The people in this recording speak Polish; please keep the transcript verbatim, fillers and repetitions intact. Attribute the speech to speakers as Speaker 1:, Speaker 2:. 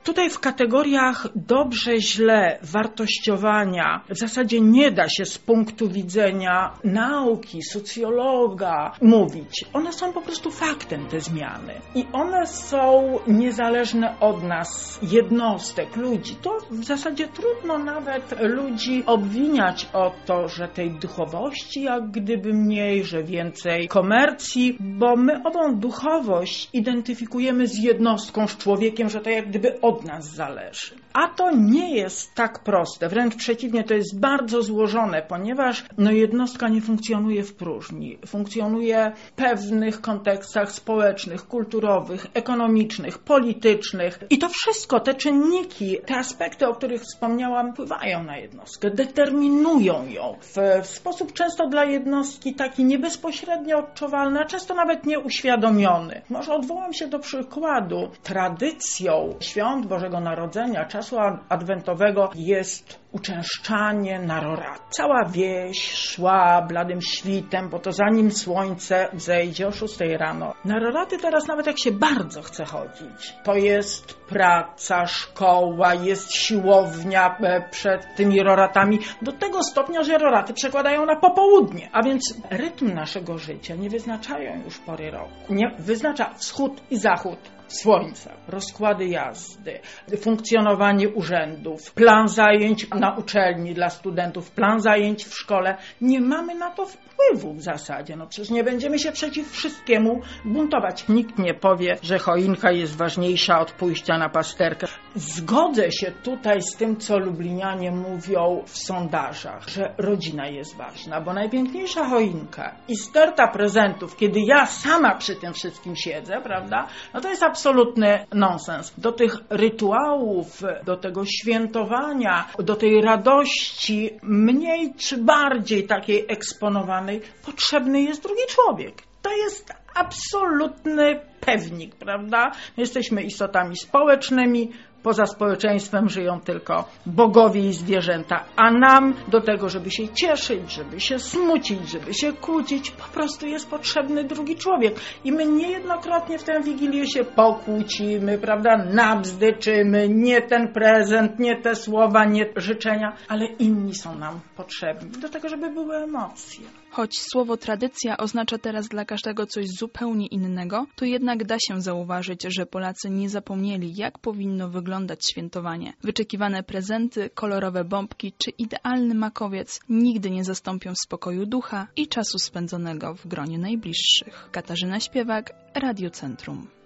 Speaker 1: Tutaj w kategoriach dobrze, źle, wartościowania w zasadzie nie da się z punktu widzenia nauki, socjologa mówić. One są po prostu faktem, te zmiany. I one są niezależne od nas, jednostek, ludzi. To w zasadzie trudno nawet ludzi obwiniać o to, że tej duchowości jak gdyby mniej, że więcej komercji, bo my ową duchowość identyfikujemy z jednostką, z człowiekiem, że to jak gdyby od nas zależy. A to nie jest tak proste, wręcz przeciwnie, to jest bardzo złożone, ponieważ no, jednostka nie funkcjonuje w próżni. Funkcjonuje w pewnych kontekstach społecznych, kulturowych, ekonomicznych, politycznych i to wszystko, te czynniki, te aspekty, o których wspomniałam, wpływają na jednostkę, determinują ją w, w sposób często dla jednostki taki niebezpośrednio odczuwalny, a często nawet nieuświadomiony. Może odwołam się do przykładu. Tradycją świąt Bożego Narodzenia, czasu adwentowego jest uczęszczanie na roraty. Cała wieś szła bladym świtem, bo to zanim słońce wzejdzie o szóstej rano. Na roraty teraz nawet jak się bardzo chce chodzić, to jest praca, szkoła, jest siłownia przed tymi roratami do tego stopnia, że roraty przekładają na popołudnie. A więc rytm naszego życia nie wyznaczają już pory roku. Nie wyznacza wschód i zachód słońca, rozkłady jazdy, funkcjonowanie urzędów, plan zajęć na uczelni dla studentów, plan zajęć w szkole. Nie mamy na to wpływu w zasadzie. No przecież nie będziemy się przeciw wszystkiemu buntować. Nikt nie powie, że choinka jest ważniejsza od pójścia na pasterkę. Zgodzę się tutaj z tym, co lublinianie mówią w sondażach, że rodzina jest ważna, bo najpiękniejsza choinka i sterta prezentów, kiedy ja sama przy tym wszystkim siedzę, prawda, no to jest absolutny nonsens. Do tych rytuałów, do tego świętowania, do tej radości mniej czy bardziej takiej eksponowanej potrzebny jest drugi człowiek. To jest absolutny pewnik, prawda? Jesteśmy istotami społecznymi, poza społeczeństwem żyją tylko bogowie i zwierzęta, a nam do tego, żeby się cieszyć, żeby się smucić, żeby się kłócić, po prostu jest potrzebny drugi człowiek. I my niejednokrotnie w tę Wigilię się pokłócimy, prawda, nabzdyczymy, nie ten prezent, nie te słowa, nie życzenia, ale inni są nam potrzebni do tego, żeby były emocje.
Speaker 2: Choć słowo tradycja oznacza teraz dla każdego coś zupełnie innego, to jednak da się zauważyć, że Polacy nie zapomnieli, jak powinno wyglądać świętowanie. Wyczekiwane prezenty, kolorowe bombki czy idealny makowiec nigdy nie zastąpią spokoju ducha i czasu spędzonego w gronie najbliższych. Katarzyna Śpiewak, Radio Centrum.